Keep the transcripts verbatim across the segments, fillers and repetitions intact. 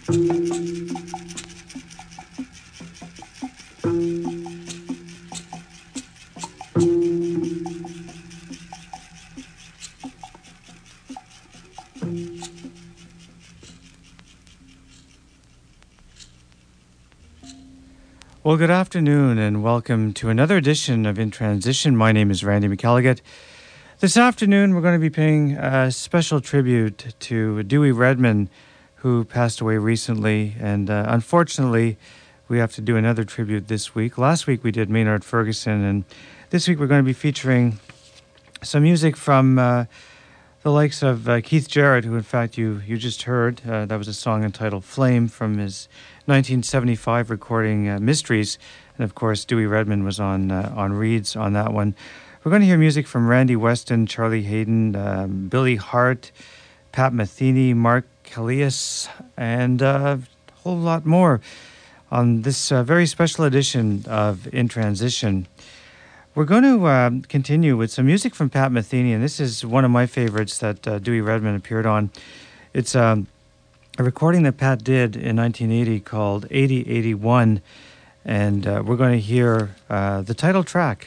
Well, good afternoon and welcome to another edition of In Transition. My name is Randy McElligott. This afternoon, we're going to be paying a special tribute to Dewey Redman, who passed away recently. And uh, unfortunately, we have to do another tribute this week. Last week, we did Maynard Ferguson. And this week, we're going to be featuring some music from uh, the likes of uh, Keith Jarrett, who, in fact, you, you just heard. Uh, that was a song entitled Flame from his nineteen seventy-five recording uh, Mysteries. And, of course, Dewey Redman was on, uh, on reeds on that one. We're going to hear music from Randy Weston, Charlie Hayden, um, Billy Hart, Pat Metheny, Mark Callias, and uh, a whole lot more on this uh, very special edition of In Transition. We're going to uh, continue with some music from Pat Metheny, and this is one of my favorites that uh, Dewey Redman appeared on. It's um, a recording that Pat did in nineteen eighty called eighty eighty-one, and uh, we're going to hear uh, the title track.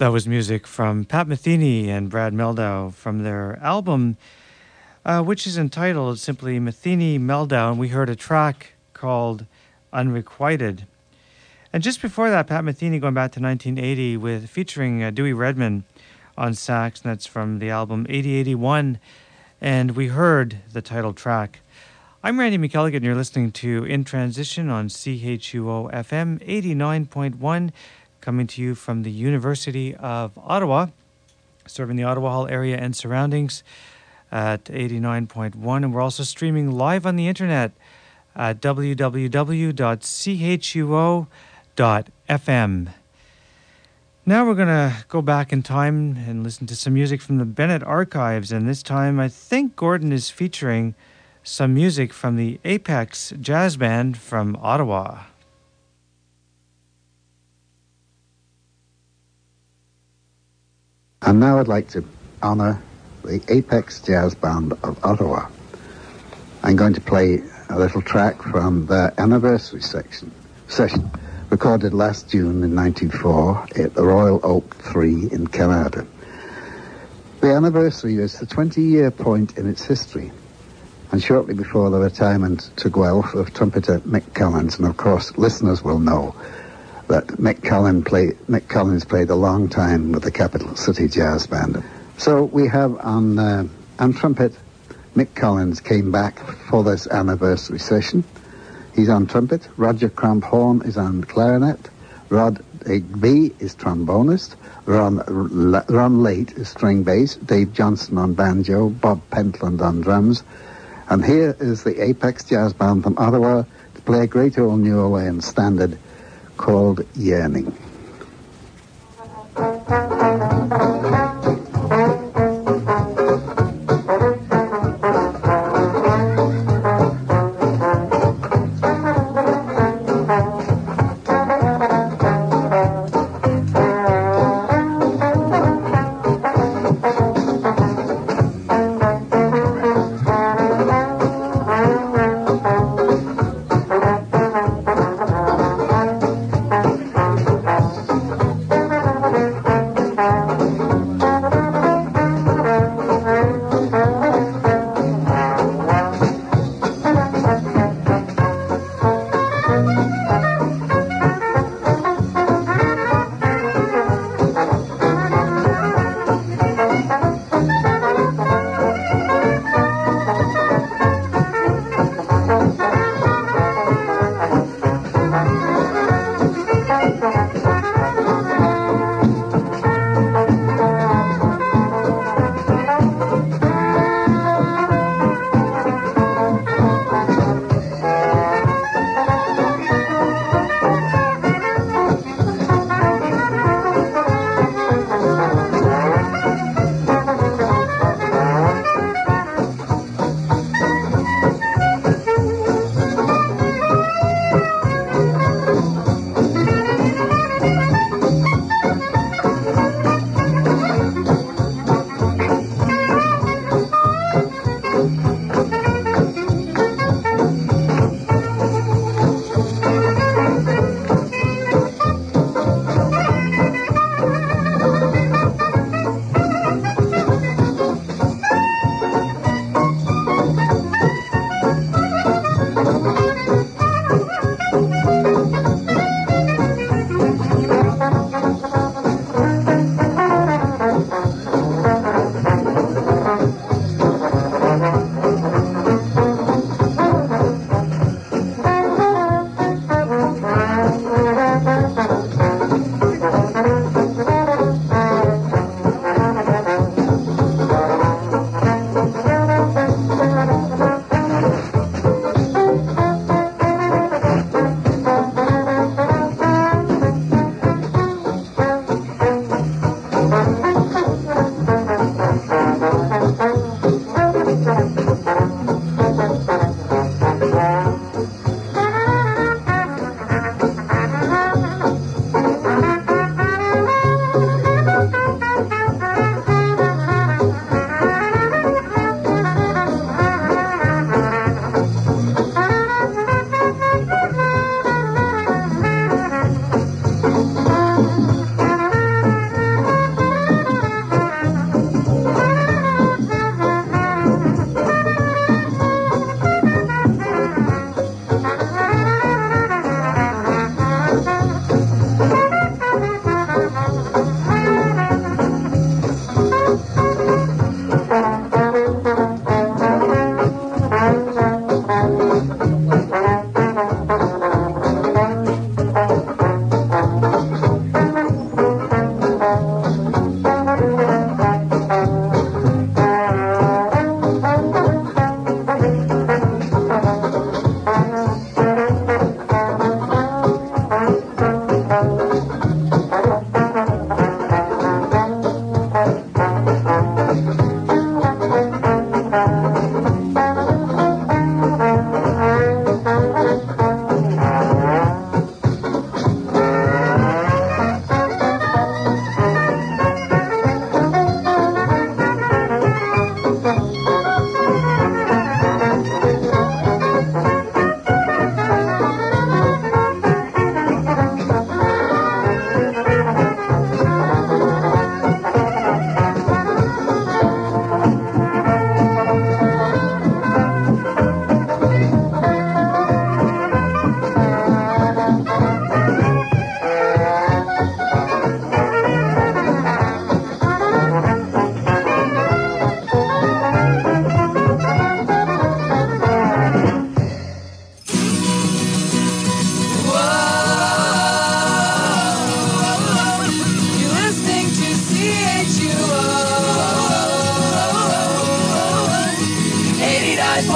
That was music from Pat Metheny and Brad Mehldau from their album, uh, which is entitled simply Metheny Mehldau, and we heard a track called Unrequited. And just before that, Pat Metheny going back to nineteen eighty with featuring uh, Dewey Redman on sax, and that's from the album eighty eighty-one, and we heard the title track. I'm Randy McElligott, and you're listening to In Transition on C H U O F M eighty-nine point one, coming to you from the University of Ottawa, serving the Ottawa Hall area and surroundings at eighty-nine point one. And we're also streaming live on the internet at w w w dot c h u o dot f m. Now we're going to go back in time and listen to some music from the Bennett Archives. And this time I think Gordon is featuring some music from the Apex Jazz Band from Ottawa. And now I'd like to honour the Apex Jazz Band of Ottawa. I'm going to play a little track from their anniversary section, session, recorded last June in nineteen oh four at the Royal Oak three in Canada. The anniversary is the twenty-year point in its history, and shortly before the retirement to Guelph of trumpeter Mick Collins, and of course listeners will know that Mick, Collins play, Mick Collins played a long time with the Capital City Jazz Band. So we have on, uh, on trumpet, Mick Collins came back for this anniversary session. He's on trumpet. Roger Cramphorn is on clarinet. Rod Igby is trombonist. Ron, Ron Late is string bass. Dave Johnson on banjo. Bob Pentland on drums. And here is the Apex Jazz Band from Ottawa to play a great old New Orleans standard called Yearning.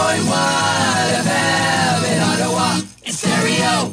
going wild F M in Ottawa in stereo.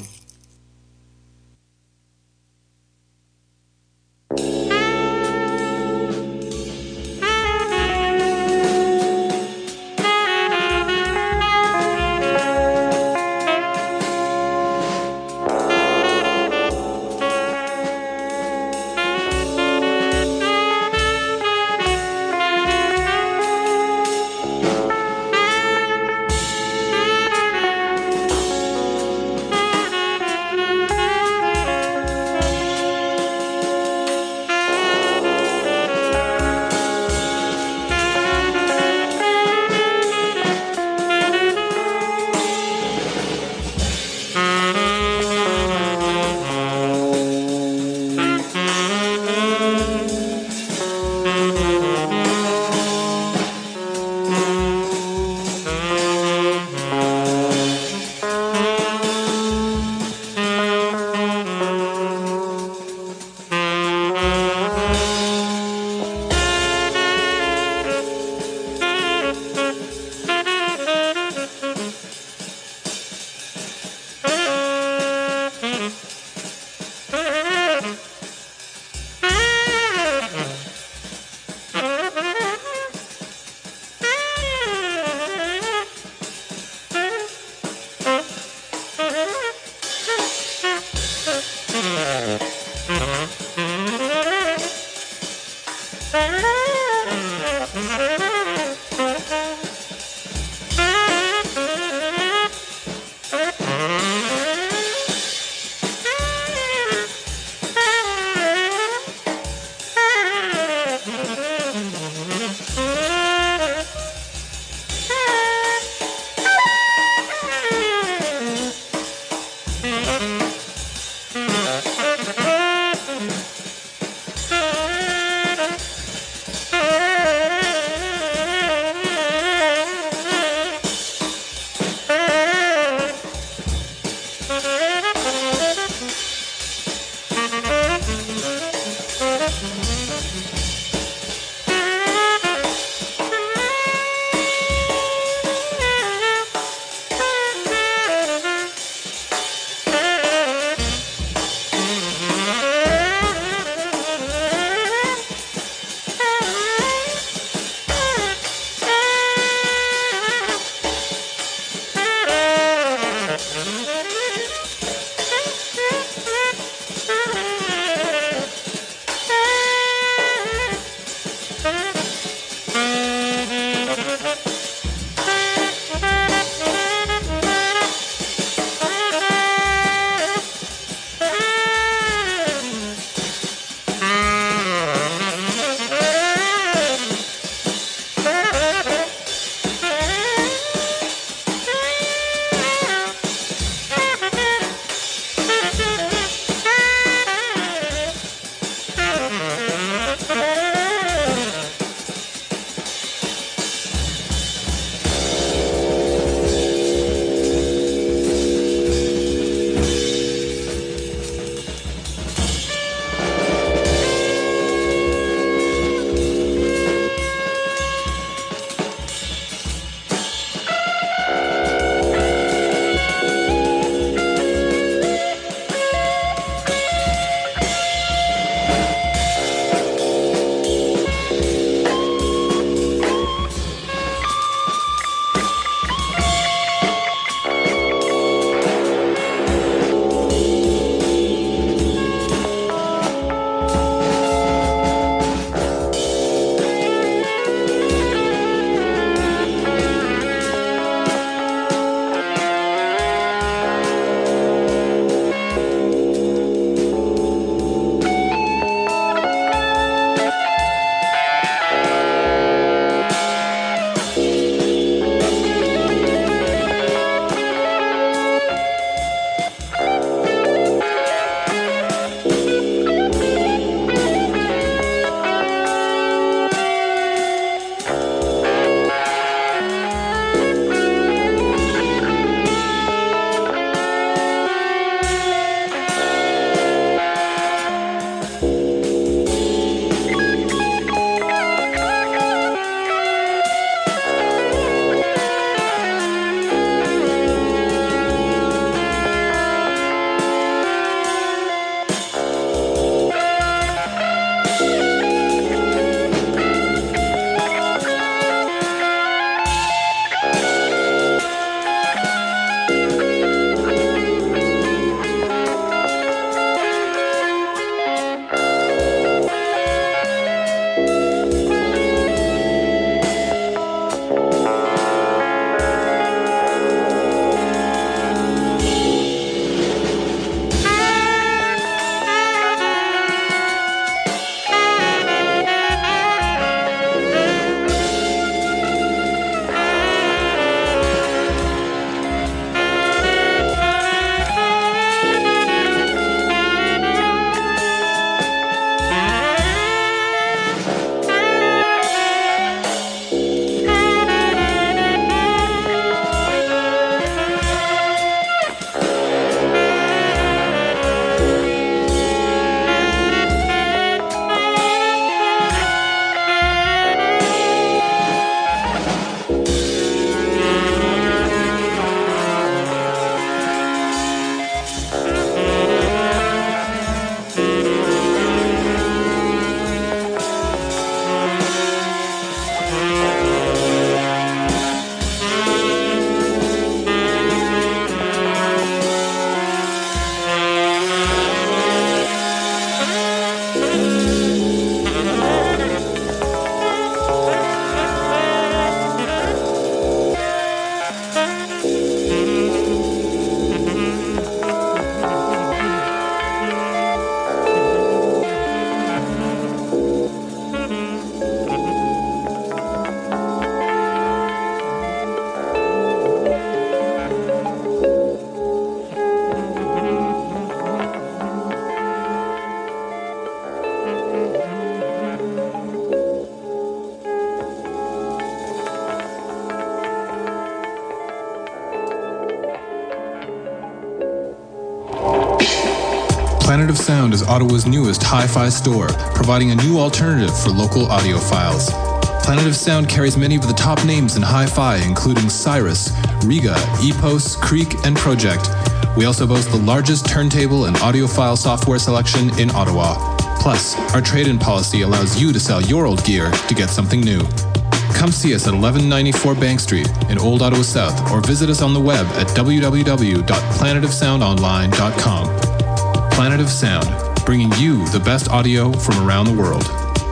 Planet of Sound is Ottawa's newest hi-fi store, providing a new alternative for local audiophiles. Planet of Sound carries many of the top names in hi-fi, including Cyrus, Riga, Epos, Creek, and Project. We also boast the largest turntable and audiophile software selection in Ottawa. Plus, our trade-in policy allows you to sell your old gear to get something new. Come see us at eleven ninety-four Bank Street in Old Ottawa South, or visit us on the web at w w w dot planet of sound online dot com. Planet of Sound, bringing you the best audio from around the world.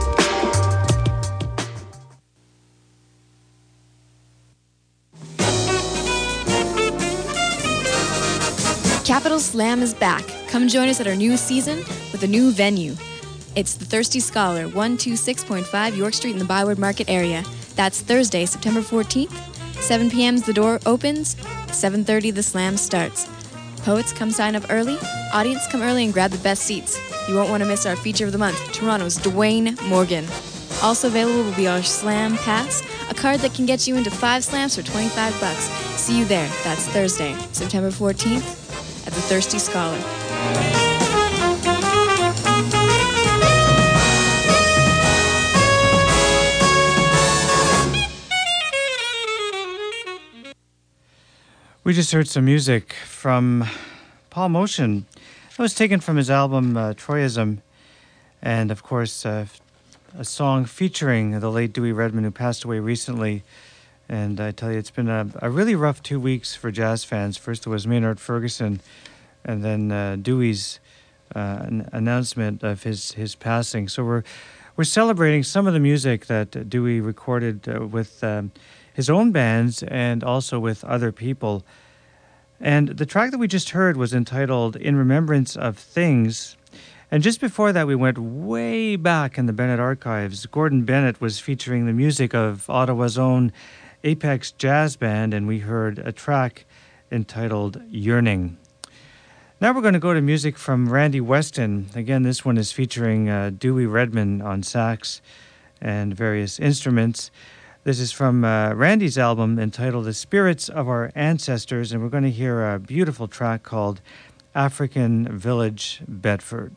Capital Slam is back. Come join us at our new season with a new venue. It's the Thirsty Scholar, one two six point five York Street in the Byward Market area. That's Thursday, September fourteenth. seven p.m. the door opens, seven thirty the slam starts. Poets, come sign up early. Audience, come early and grab the best seats. You won't want to miss our feature of the month, Toronto's Dwayne Morgan. Also available will be our Slam Pass, a card that can get you into five slams for twenty-five bucks. See you there. That's Thursday, September fourteenth at the Thirsty Scholar. We just heard some music from Paul Motion. That was taken from his album uh, Troyism, and of course uh, a song featuring the late Dewey Redman, who passed away recently. And I tell you, it's been a, a really rough two weeks for jazz fans. First it was Maynard Ferguson, and then uh, Dewey's uh, an announcement of his, his passing. So we're we're celebrating some of the music that Dewey recorded uh, with um, his own bands and also with other people. And the track that we just heard was entitled In Remembrance of Things. And just before that, we went way back in the Bennett archives. Gordon Bennett was featuring the music of Ottawa's own Apex Jazz Band, and we heard a track entitled Yearning. Now we're going to go to music from Randy Weston. Again, this one is featuring uh, Dewey Redman on sax and various instruments. This is from uh, Randy's album entitled The Spirits of Our Ancestors, and we're going to hear a beautiful track called African Village, Bedford.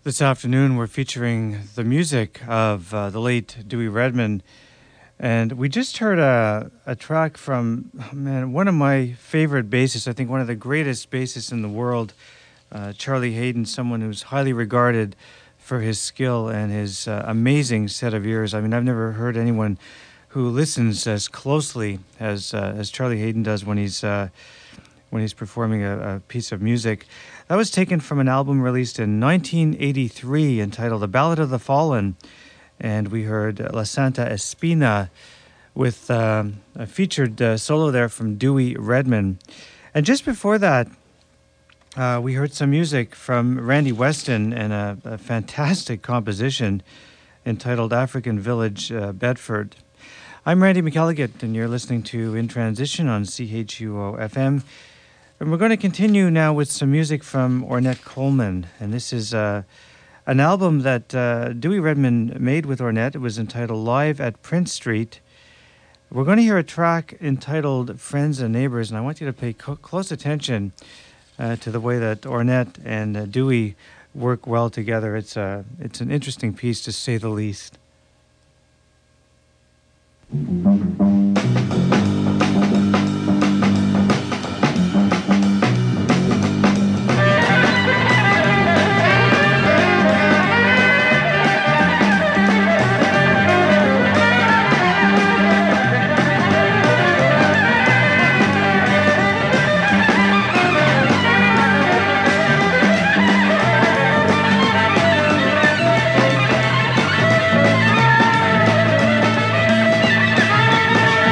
This afternoon, we're featuring the music of uh, the late Dewey Redman. And we just heard a, a track from, oh man, one of my favorite bassists, I think one of the greatest bassists in the world, uh, Charlie Haden, someone who's highly regarded for his skill and his uh, amazing set of ears. I mean, I've never heard anyone who listens as closely as uh, as Charlie Haden does when he's uh, when he's performing a, a piece of music. That was taken from an album released in nineteen eighty-three entitled "The Ballad of the Fallen," and we heard La Santa Espina with um, a featured uh, solo there from Dewey Redman. And just before that, uh, we heard some music from Randy Weston and a, a fantastic composition entitled African Village, uh, Bedford. I'm Randy McElligott, and you're listening to In Transition on C H U O F M. And we're going to continue now with some music from Ornette Coleman. And this is uh, an album that uh, Dewey Redman made with Ornette. It was entitled Live at Prince Street. We're going to hear a track entitled Friends and Neighbors, and I want you to pay co- close attention uh, to the way that Ornette and uh, Dewey work well together. It's, a, it's an interesting piece, to say the least. Thank you.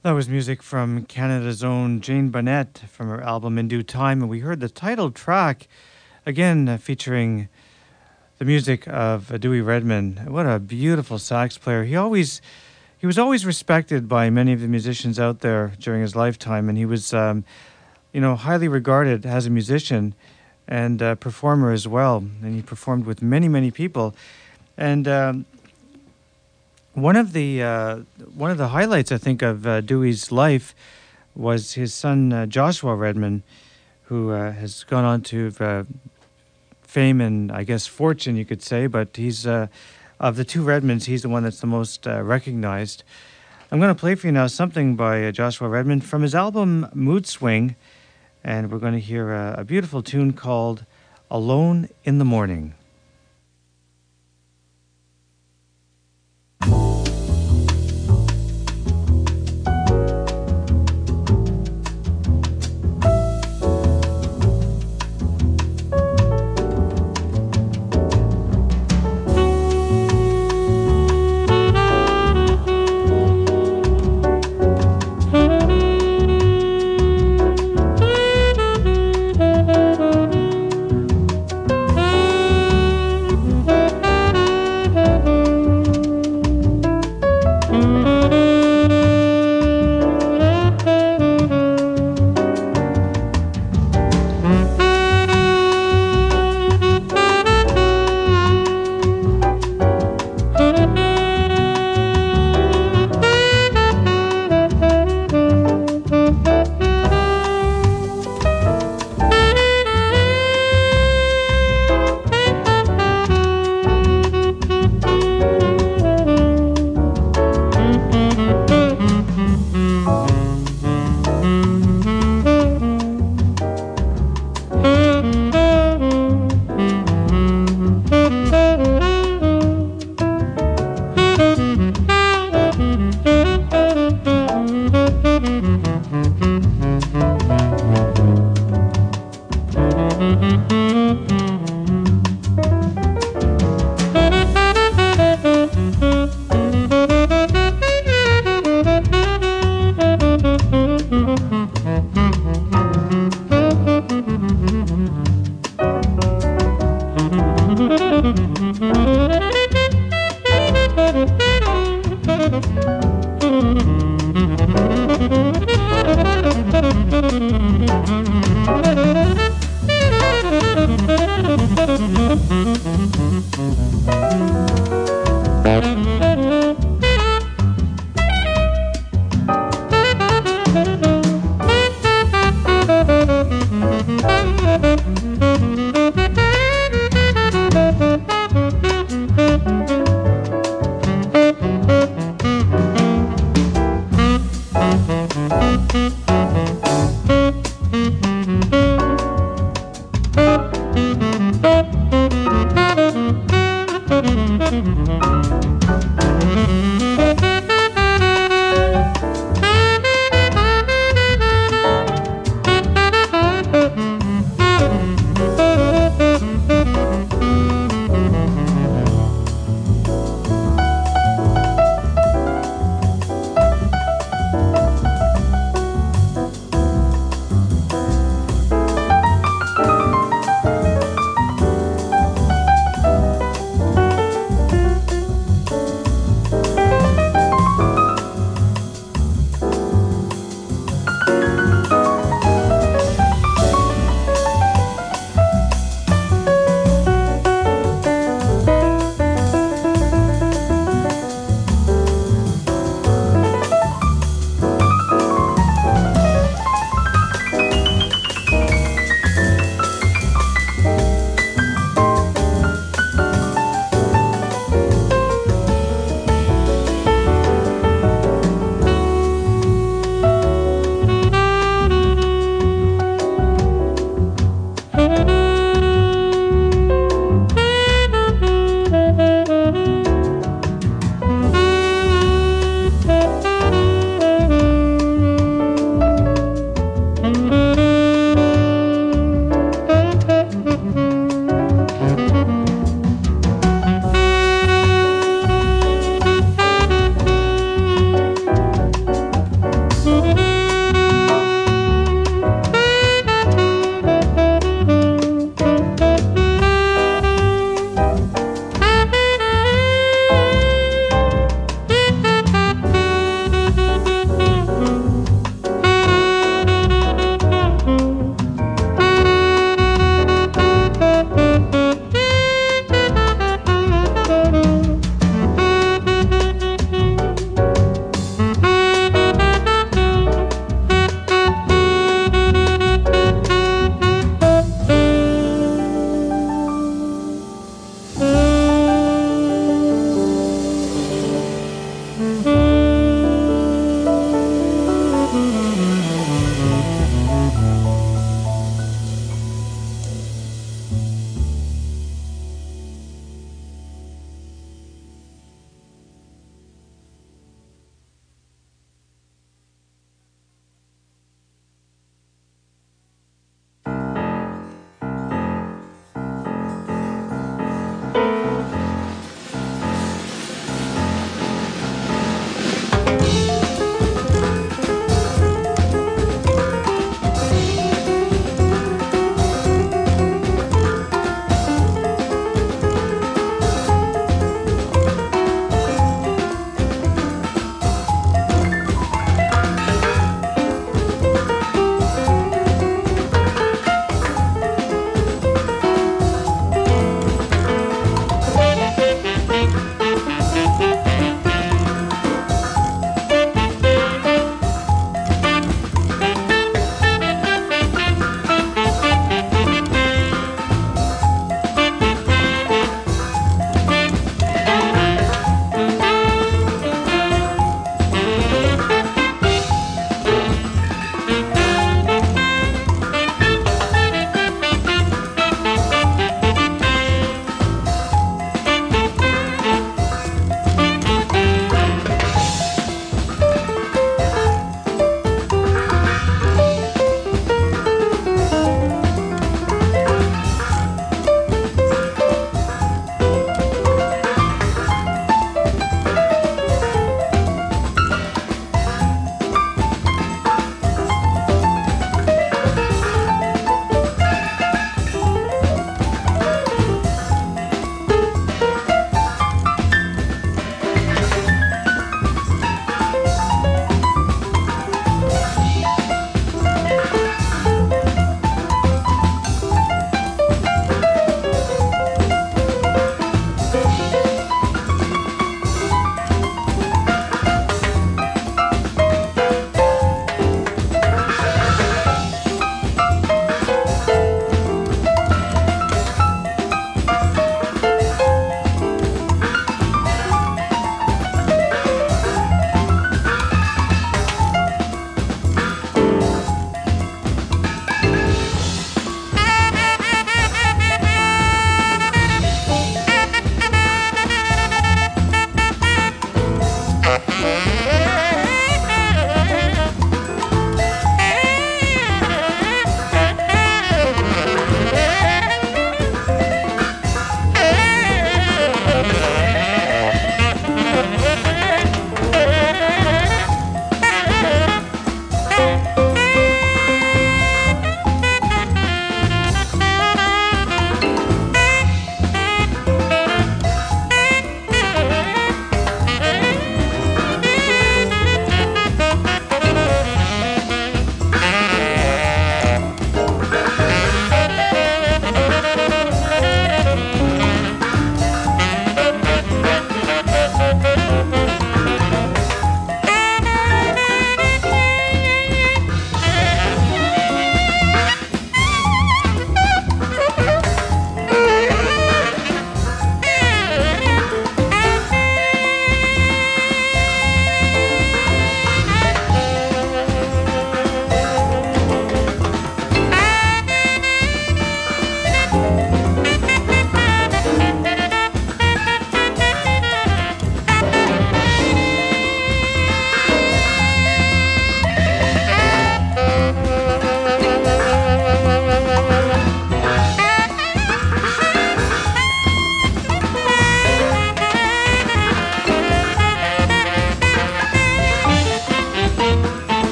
That was music from Canada's own Jane Bonnet from her album In Due Time, and we heard the title track, again uh, featuring the music of uh, Dewey Redman. What a beautiful sax player. He always, he was always respected by many of the musicians out there during his lifetime, and he was, um, you know, highly regarded as a musician and a performer as well, and he performed with many, many people. And um, One of the uh, one of the highlights, I think, of uh, Dewey's life was his son uh, Joshua Redman, who uh, has gone on to uh, fame and, I guess, fortune, you could say. But he's uh, of the two Redmans, he's the one that's the most uh, recognized. I'm going to play for you now something by uh, Joshua Redman from his album Mood Swing, and we're going to hear a, a beautiful tune called "Alone in the Morning."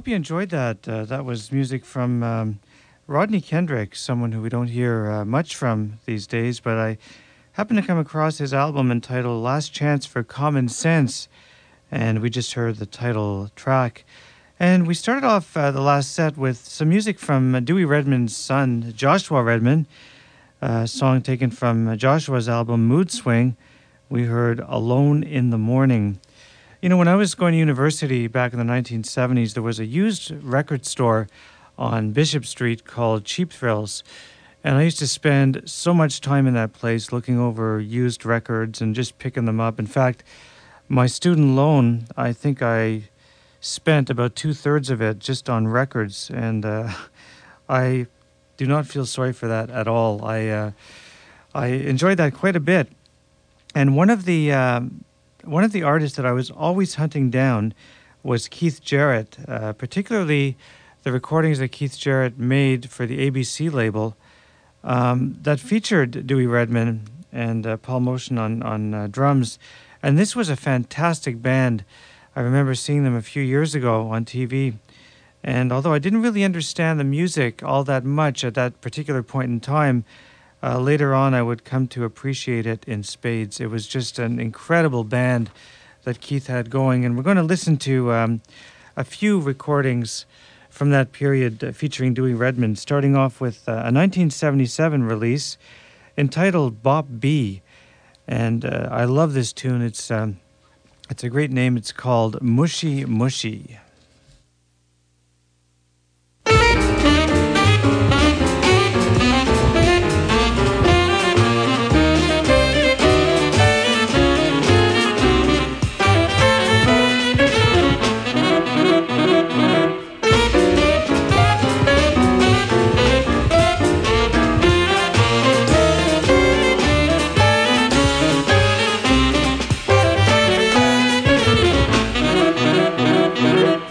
hope you enjoyed that. Uh, that was music from um, Rodney Kendrick, someone who we don't hear uh, much from these days, but I happened to come across his album entitled Last Chance for Common Sense, and we just heard the title track. And we started off uh, the last set with some music from uh, Dewey Redman's son, Joshua Redman, a song taken from uh, Joshua's album Mood Swing. We heard Alone in the Morning. You know, when I was going to university back in the nineteen seventies, there was a used record store on Bishop Street called Cheap Thrills. And I used to spend so much time in that place looking over used records and just picking them up. In fact, my student loan, I think I spent about two-thirds of it just on records. And uh, I do not feel sorry for that at all. I, uh, I enjoyed that quite a bit. And one of the... Um, One of the artists that I was always hunting down was Keith Jarrett, uh, particularly the recordings that Keith Jarrett made for the A B C label um, that featured Dewey Redman and uh, Paul Motion on, on uh, drums. And this was a fantastic band. I remember seeing them a few years ago on T V. And although I didn't really understand the music all that much at that particular point in time, Uh, later on, I would come to appreciate it in spades. It was just an incredible band that Keith had going. And we're going to listen to um, a few recordings from that period uh, featuring Dewey Redman, starting off with uh, a nineteen seventy-seven release entitled Bop B. And uh, I love this tune. It's, um, it's a great name. It's called Mushy Mushy. Thank you.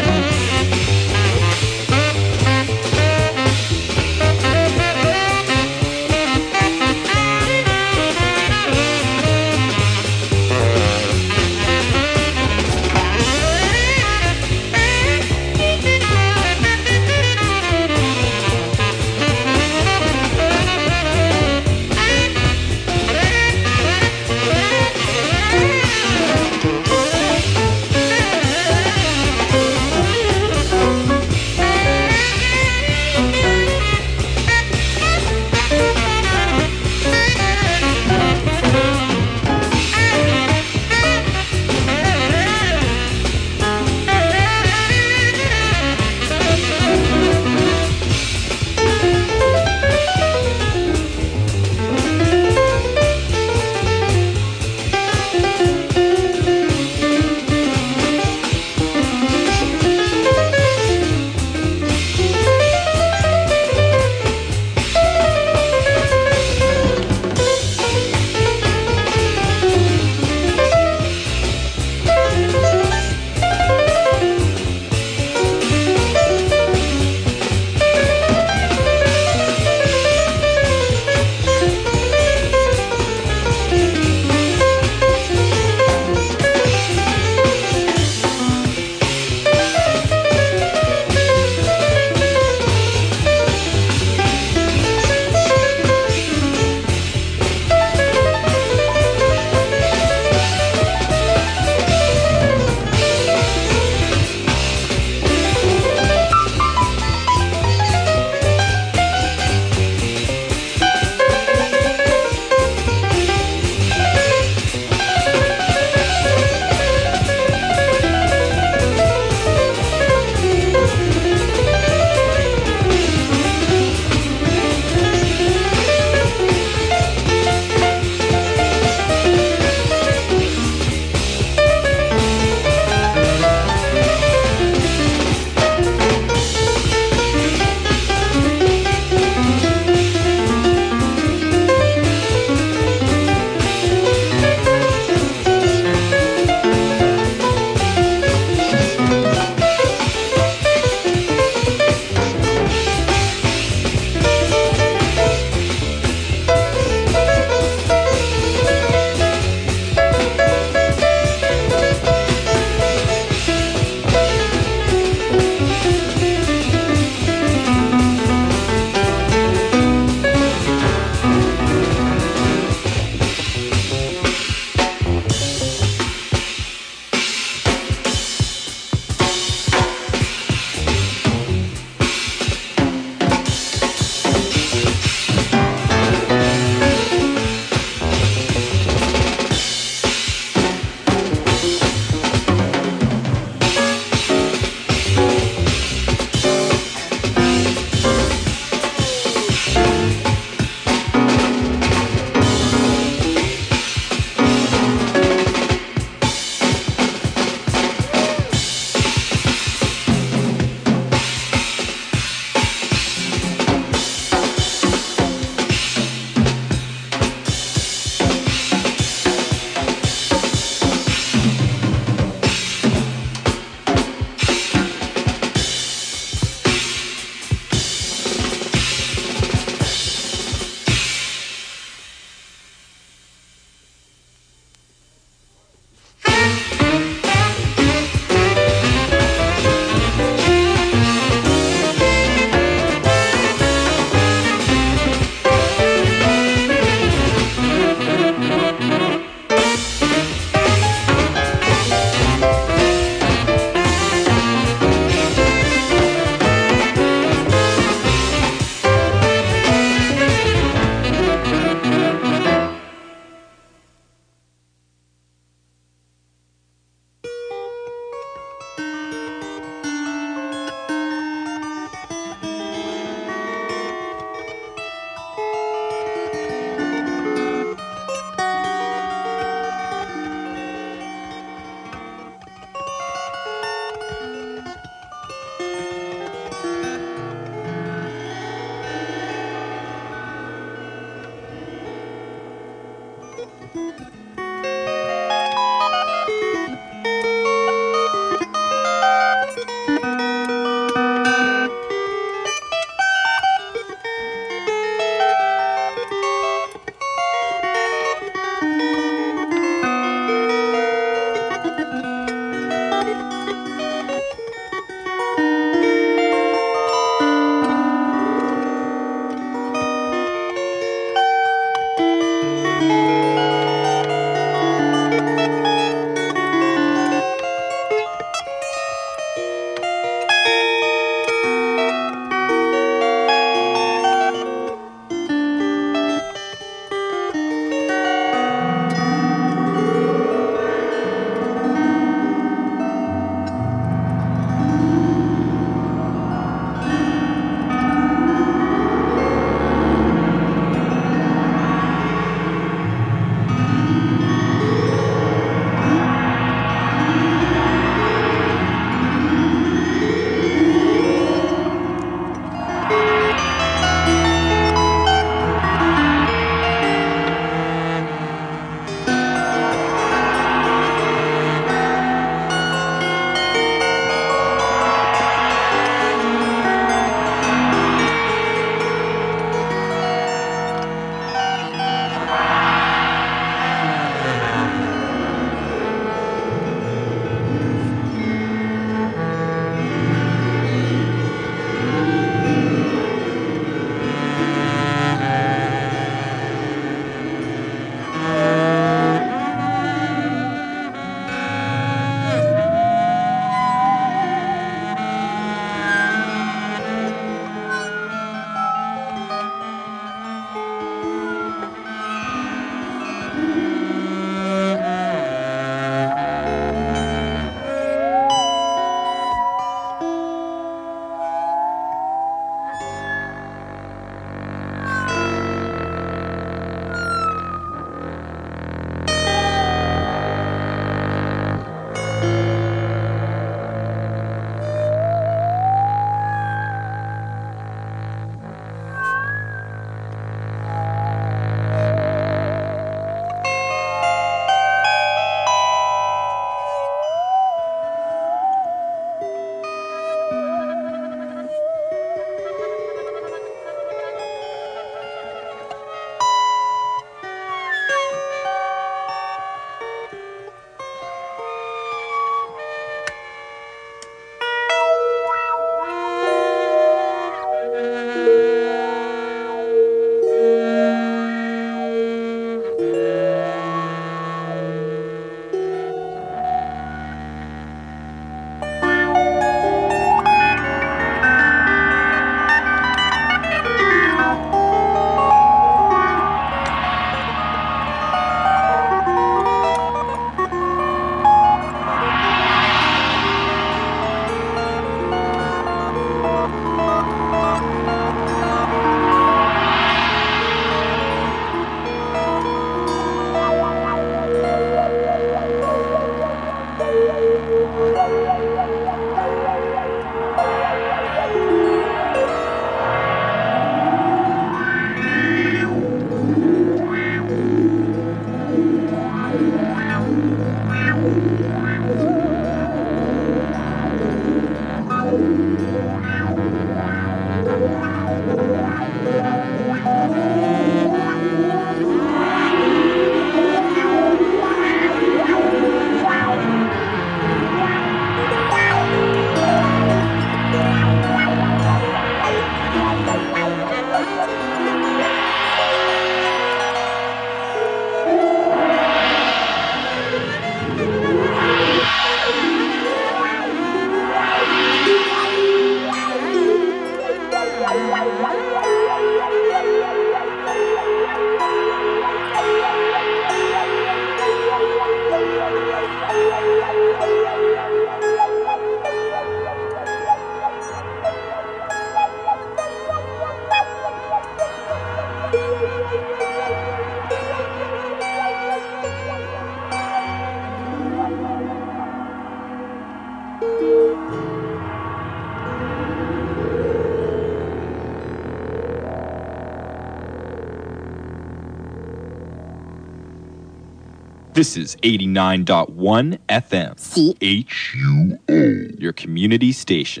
This is eighty-nine point one F M. C H U O. Your community station.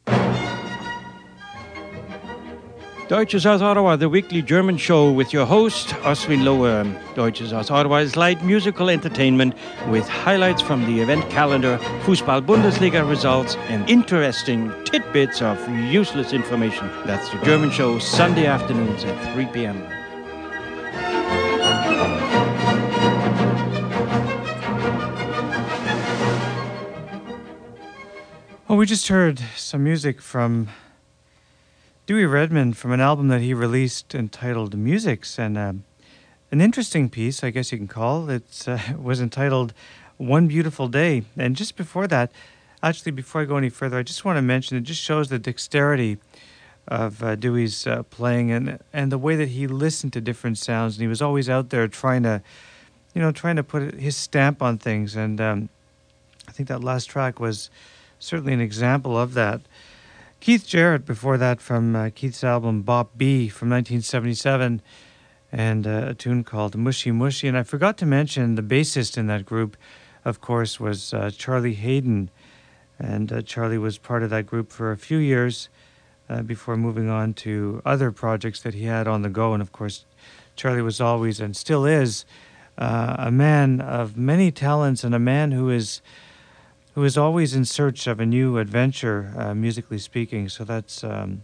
Deutsches aus Ottawa, the weekly German show with your host, Oswin Lohr. Deutsches aus Ottawa is light musical entertainment with highlights from the event calendar, Fußball-Bundesliga results, and interesting tidbits of useless information. That's the German show, Sunday afternoons at three p.m. Well, we just heard some music from Dewey Redman from an album that he released entitled Musics, and uh, an interesting piece, I guess you can call it. Uh, was entitled One Beautiful Day. And just before that, actually before I go any further, I just want to mention it just shows the dexterity of uh, Dewey's uh, playing and and the way that he listened to different sounds, and he was always out there trying to, you know, trying to put his stamp on things. And um, I think that last track was certainly an example of that. Keith Jarrett before that from uh, Keith's album Bop B from nineteen seventy-seven, and uh, a tune called Mushy Mushy. And I forgot to mention the bassist in that group, of course, was uh, Charlie Hayden. And uh, Charlie was part of that group for a few years uh, before moving on to other projects that he had on the go. And of course, Charlie was always and still is uh, a man of many talents, and a man who is who is always in search of a new adventure, uh, musically speaking. So that's um,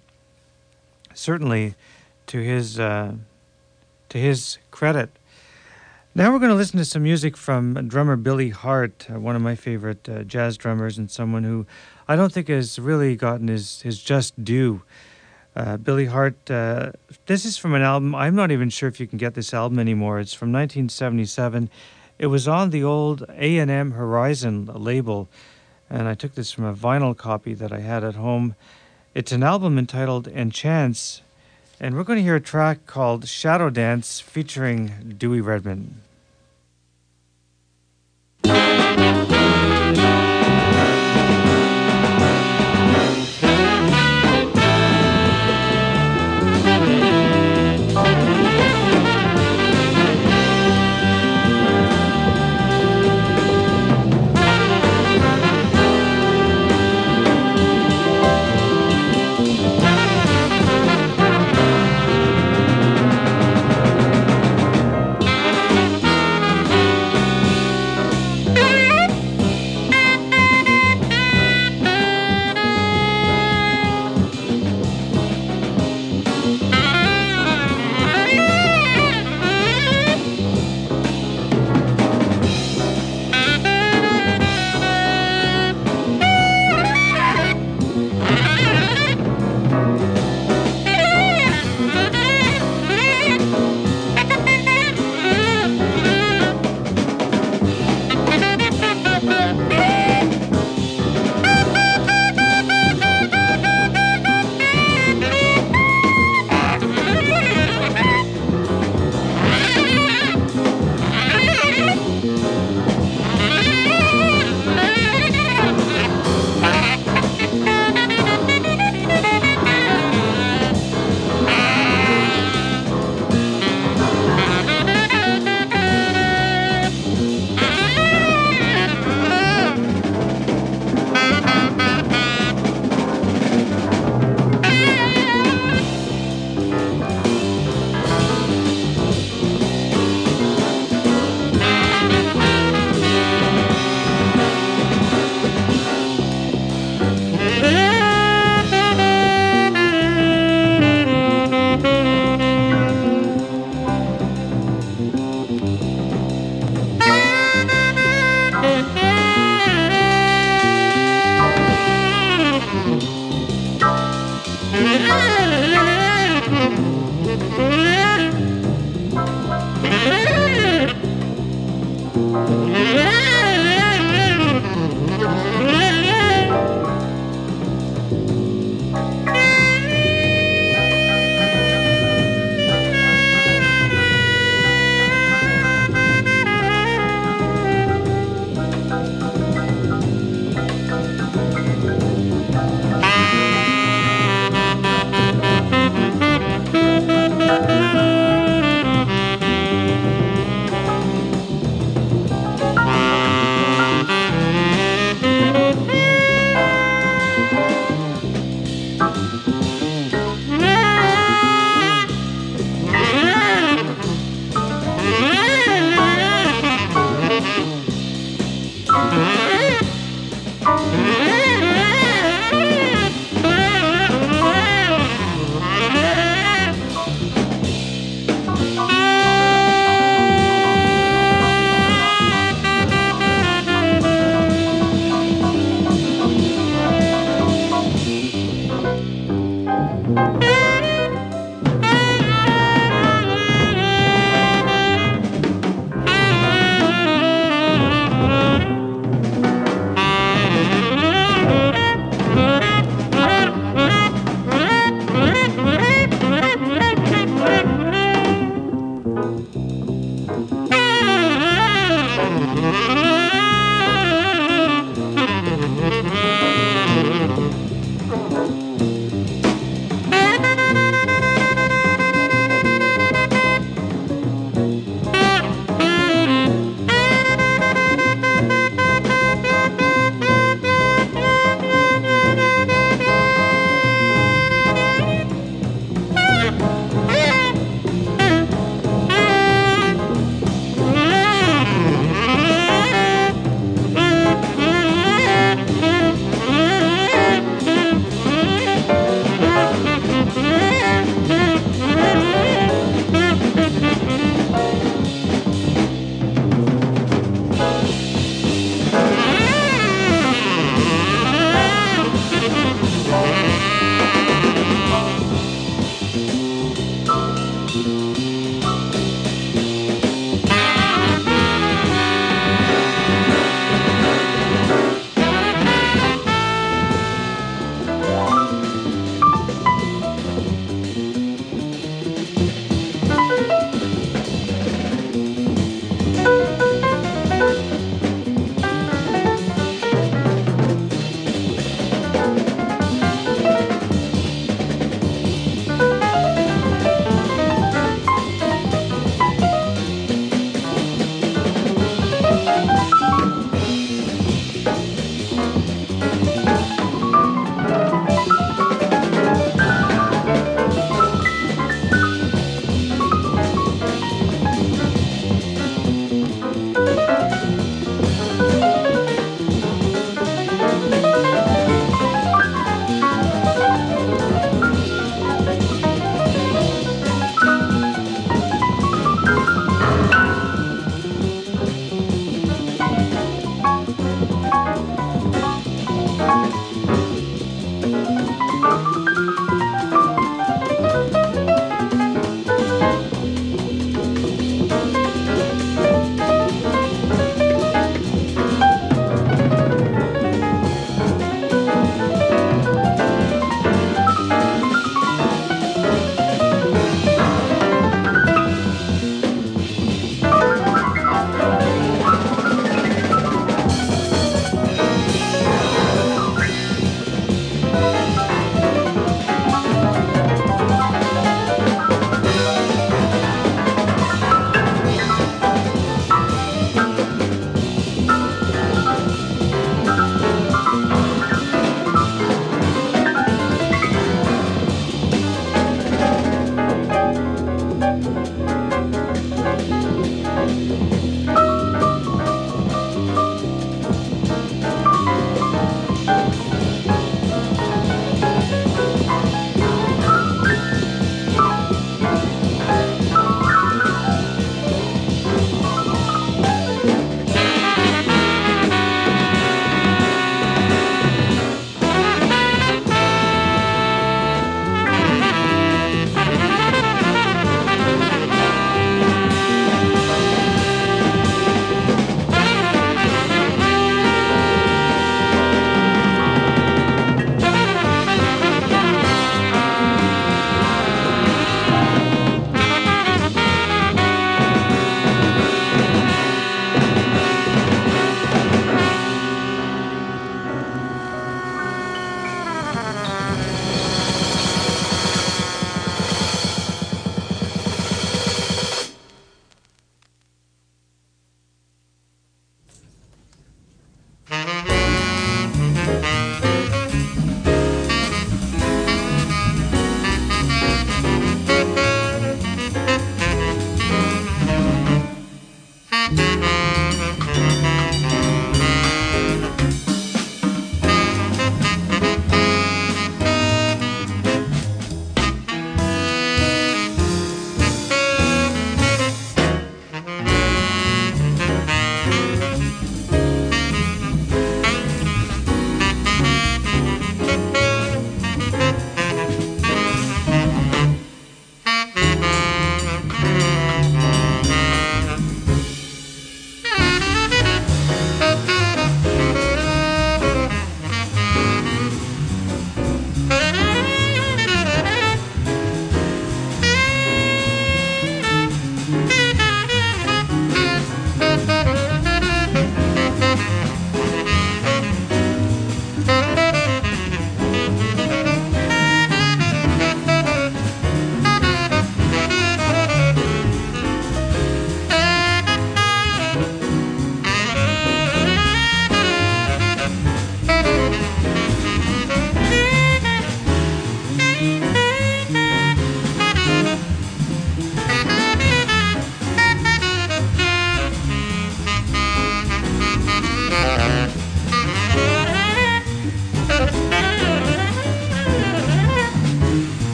certainly to his uh, to his credit. Now we're going to listen to some music from drummer Billy Hart, uh, one of my favorite uh, jazz drummers, and someone who I don't think has really gotten his, his just due. Uh, Billy Hart, uh, this is from an album, I'm not even sure if you can get this album anymore. It's from nineteen seventy-seven. It was on the old A and M Horizon label, and I took this from a vinyl copy that I had at home. It's an album entitled Enchants, and we're going to hear a track called Shadow Dance featuring Dewey Redman. Thank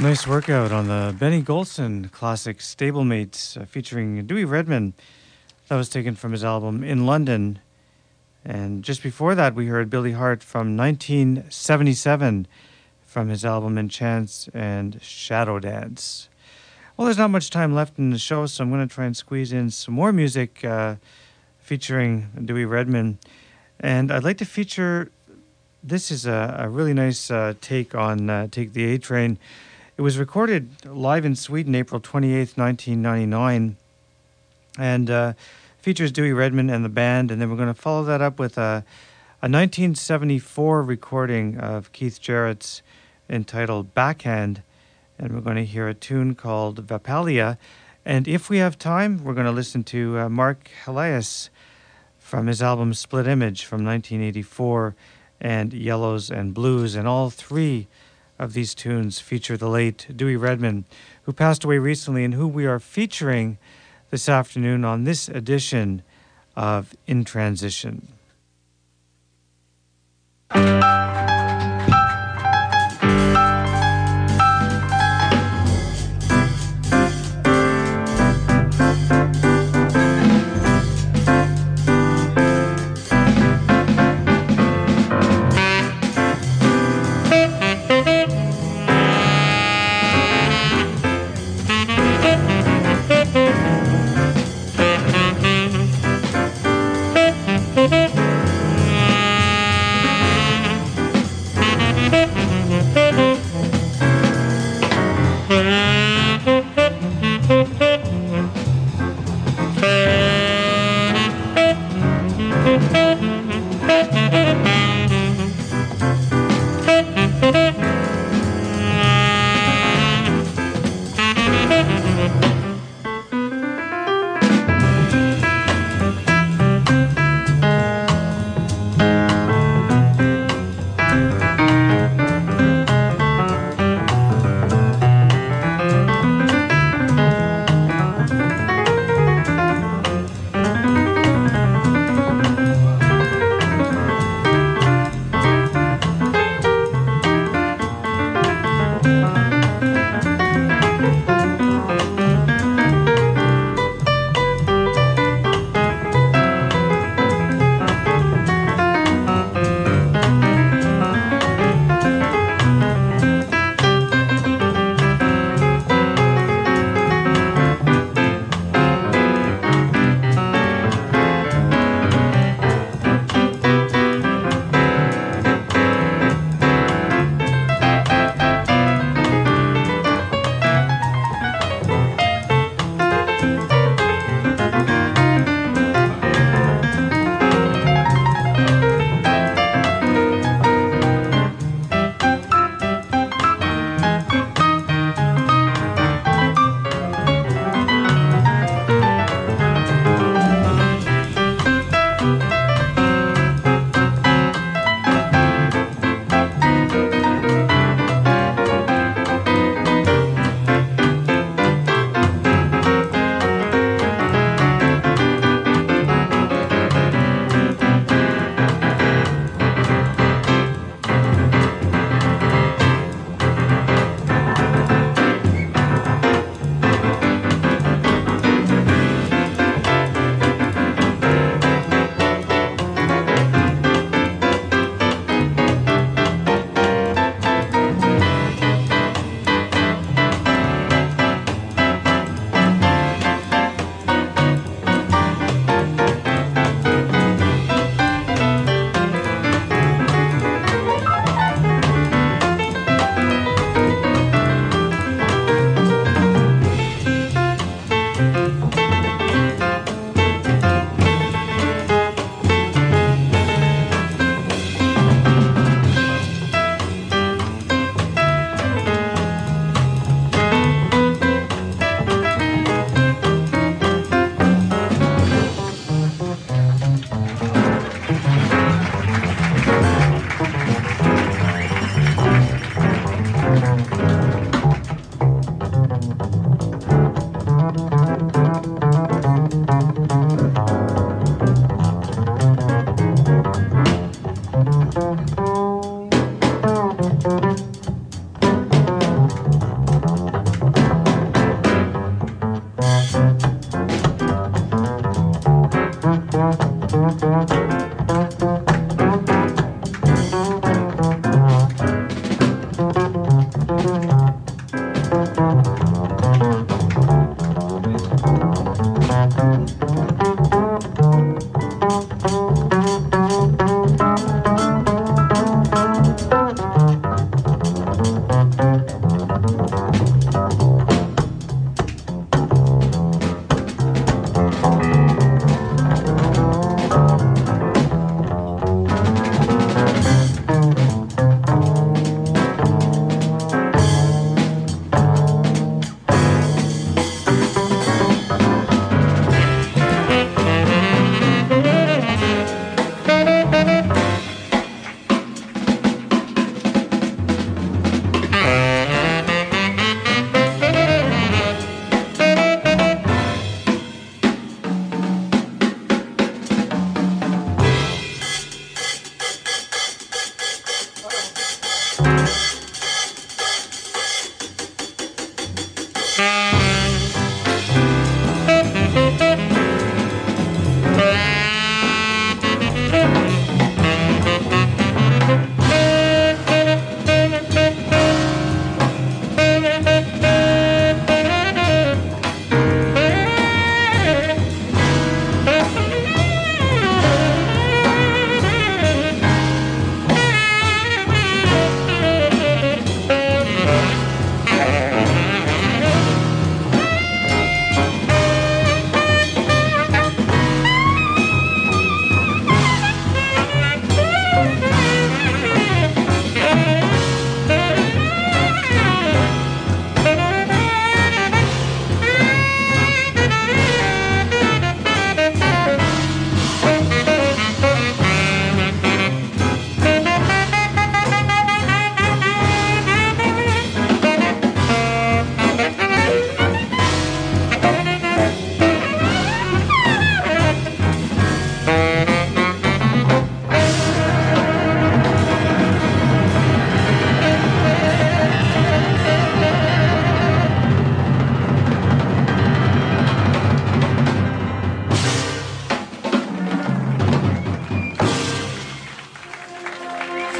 Nice workout on the Benny Golson classic Stablemates uh, featuring Dewey Redman. That was taken from his album In London. And just before that, we heard Billy Hart from nineteen seventy-seven from his album Enchants and Shadow Dance. Well, there's not much time left in the show, so I'm going to try and squeeze in some more music uh, featuring Dewey Redman. And I'd like to feature, this is a, a really nice uh, take on uh, Take the A Train. It was recorded live in Sweden, April twenty-eighth, nineteen ninety-nine, and uh, features Dewey Redman and the band. And then we're going to follow that up with a, a nineteen seventy-four recording of Keith Jarrett's entitled Backhand, and we're going to hear a tune called Vapalia. And if we have time, we're going to listen to uh, Mark Helias from his album Split Image from nineteen eighty-four and Yellows and Blues, and all three of these tunes feature the late Dewey Redman, who passed away recently and who we are featuring this afternoon on this edition of In Transition.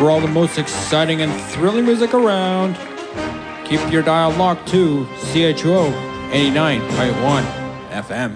for all the most exciting and thrilling music around. Keep your dial locked to C H U O eighty-nine point one F M.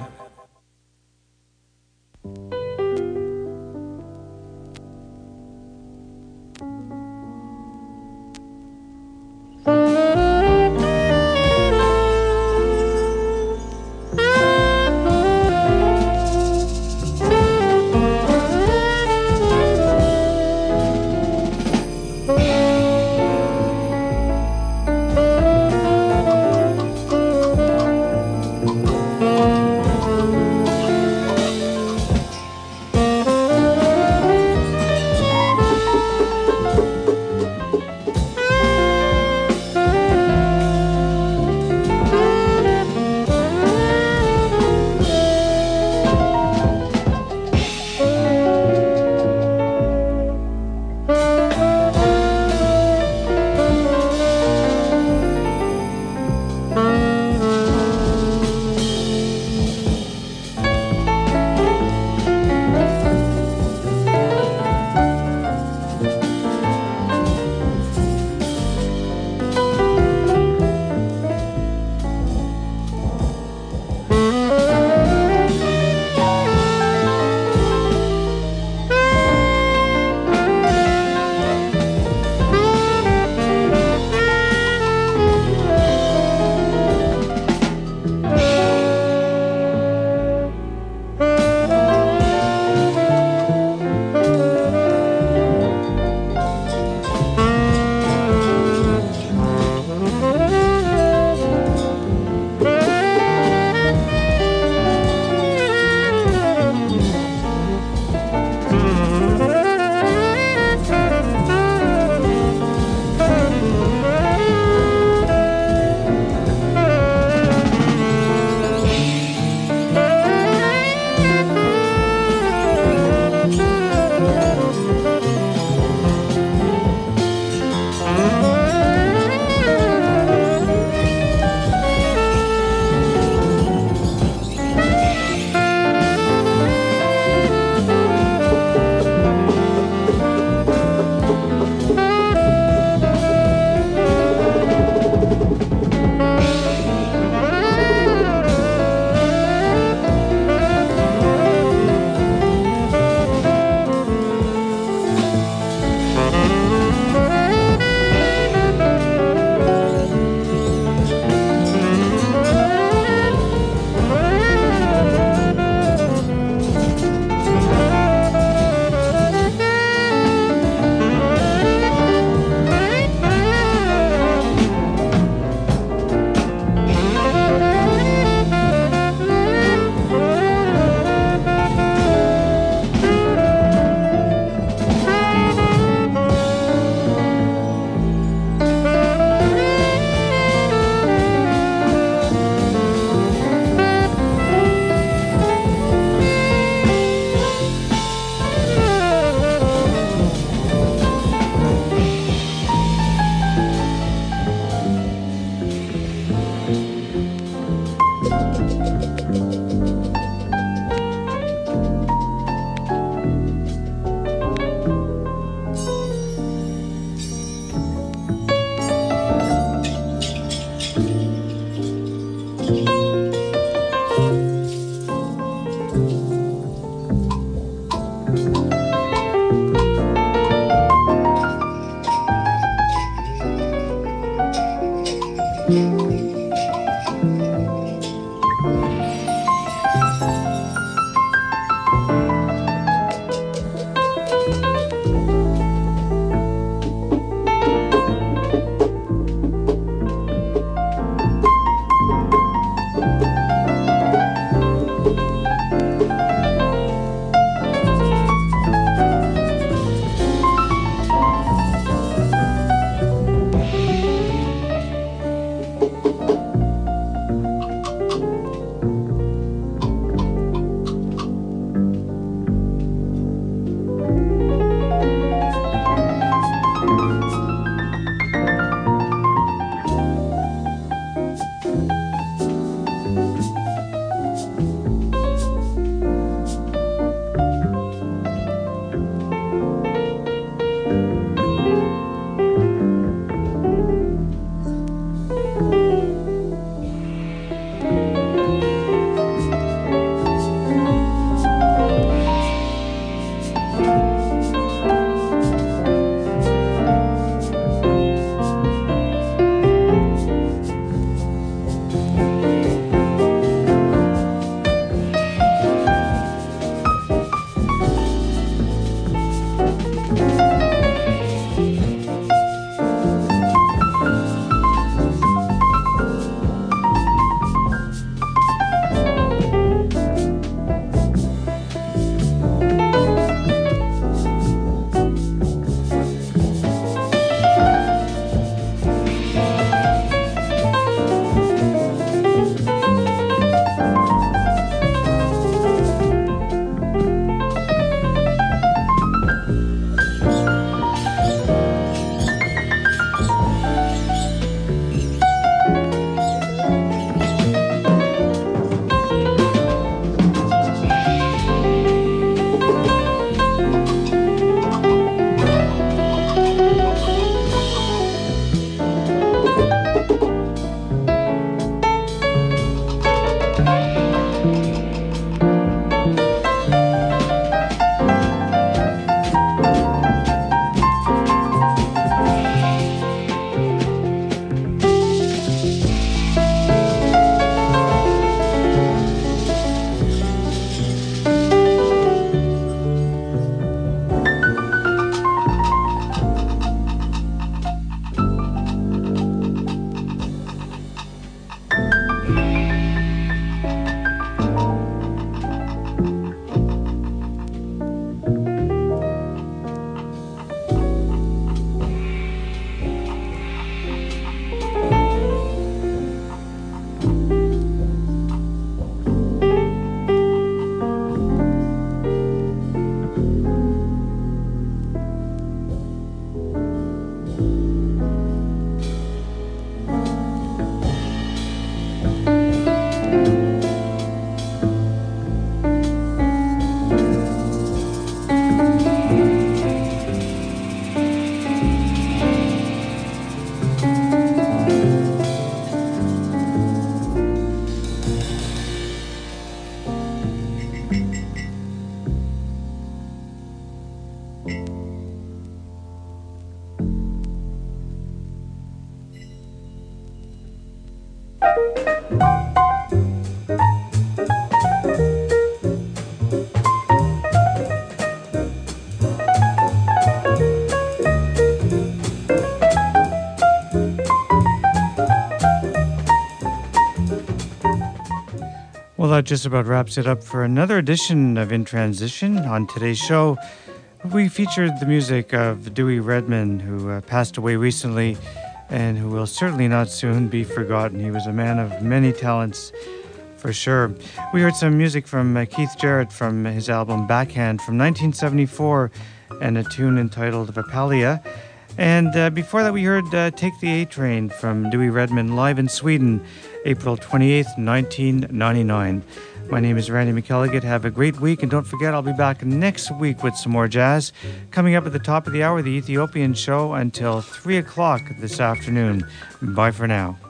Well, that just about wraps it up for another edition of In Transition. On today's show, we featured the music of Dewey Redman, who uh, passed away recently and who will certainly not soon be forgotten. He was a man of many talents, for sure. We heard some music from uh, Keith Jarrett from his album Backhand from nineteen seventy-four and a tune entitled Vapalia. And uh, before that, we heard uh, Take the A Train from Dewey Redman live in Sweden, April twenty-eighth, nineteen ninety-nine. My name is Randy McElligott. Have a great week, and don't forget, I'll be back next week with some more jazz. Coming up at the top of the hour, the Ethiopian Show until three o'clock this afternoon. Bye for now.